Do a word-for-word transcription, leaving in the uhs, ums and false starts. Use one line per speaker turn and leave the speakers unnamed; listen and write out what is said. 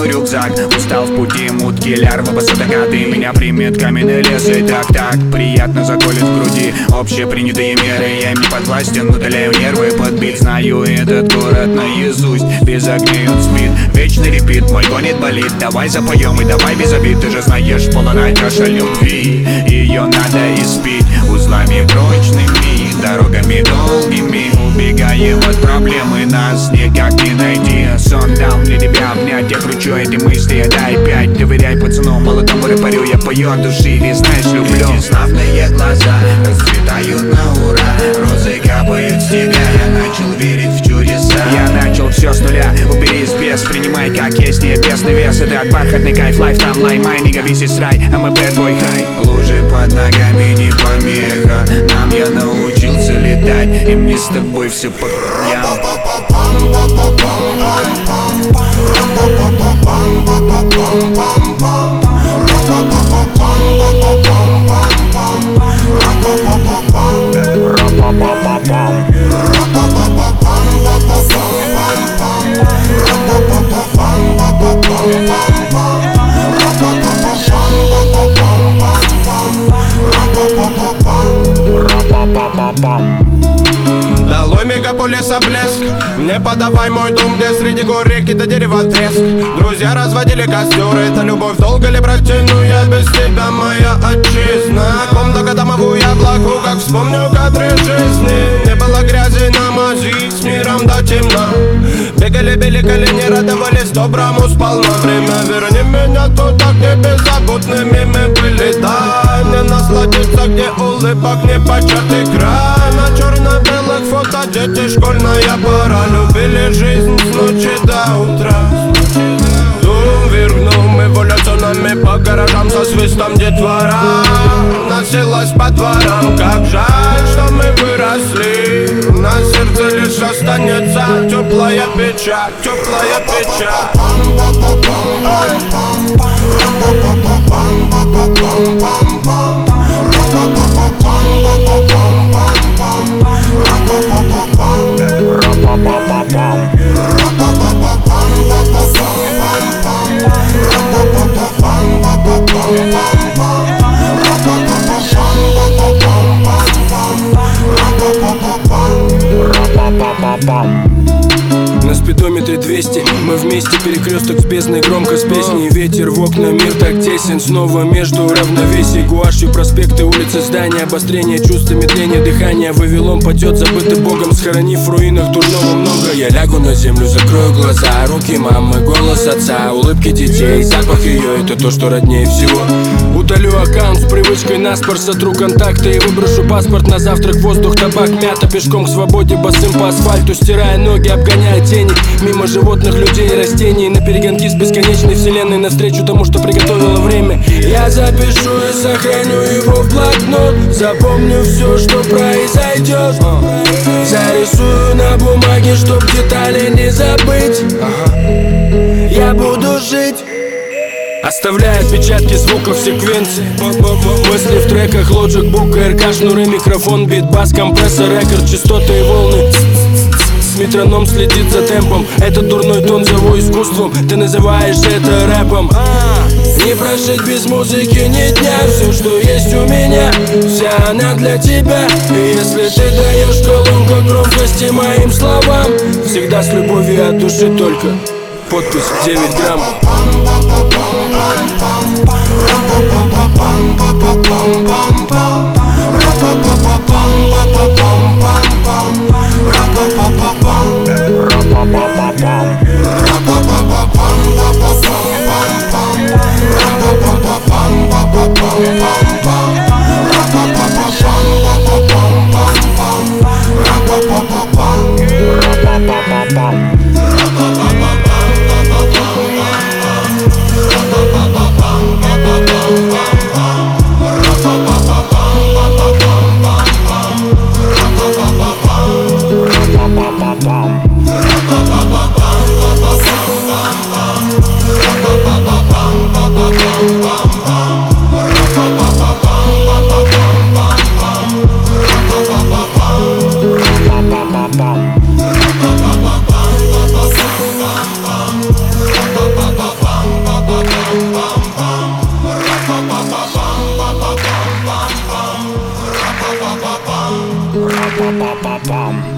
тяну рюкзак. Устал в пути, мутки, лярвы, посадокаты. Меня примет каменный лес и так-так приятно заколет в груди общепринятые меры. Я им не подвластен, удаляю нервы. Подбит, знаю этот город наизусть. Без огней он спит, вечный репит. Мой гонит болит, давай запоем и давай без обид. Ты же знаешь, полная чаша любви. Ее надо испить узлами прочными, дорогами долгими. Убегаем от проблемы, нас никак не найти. Сон дал мне тебя обнять, я кручу эти мысли, дай пять. Доверяй пацану, молодому рэперю, я пою от души, ведь знаешь, люблю. Эти славные глаза расцветают на ура, розы капают с тебя, я начал верить в чудеса. Я начал все с нуля, убери из без, принимай как есть, небесный вес. Это бархатный кайф, лайф там лай, май, нига весь рай, а мы bad boy high. Лужи под ногами не помеха, нам я научился летать, и мне с тобой все по хуям.
Долой мегаполиса блеск, не подавай мой дом, где среди гор реки до дерева треск. Друзья разводили костер, это любовь долго ли протяну я без тебя, моя отчизна. Комната домовую я плаку, как вспомню кадры жизни. Не было грязи на мази, с миром до темна. Бегали, били колени, радовались доброму сполна. Время верни меня туда, где беззаботными мы были. Дай мне насладиться, где улыбок не початый край. На черно-белых фото дети, школьная пора. Любили жизнь с ночи до утра. Дум вергнул эволюционами по гаражам со свистом детвора. Носилась по дворам, как жаль, что мы выросли. На сердце лишь останется теплая печаль, теплая печаль.
На спидометре двести, мы вместе, перекресток с бездной, громко с песней. Ветер в окна, мир так тесен, снова между равновесий. Гуашью проспекты, улицы, здания, обострение чувства, медление дыхания. Вавилон падет, забытый Богом, схоронив в руинах дурного много. Я лягу на землю, закрою глаза, руки мамы, голос отца, улыбки детей, запах ее, это то, что роднее всего. Удалю аккаунт с привычкой наспор, сотру контакты и выброшу паспорт на завтрак. Воздух, табак, мята, пешком к свободе, босым по асфальту, стирая ноги, обгоняя тени. Мимо животных, людей и растений, на перегонки с бесконечной вселенной, навстречу тому, что приготовило время. Я запишу и сохраню его в блокнот, запомню все, что произойдет. Зарисую на бумаге, чтоб детали не забыть. Я буду жить, оставляя отпечатки звуков в секвенции. Мысли в треках, Logic, Book, эр ка, шнуры, микрофон, бит, бас, компрессор, рекорд, частоты и волны. Метроном следит за темпом, этот дурной тон зову искусством. Ты называешь это рэпом. Не прожить без музыки ни дня. Все, что есть у меня, вся она для тебя. И если ты даешь колонку громкости моим словам, всегда с любовью от души только. Подпись девять грамм.
Bum, bum, bum. Па-па-па-па-пам.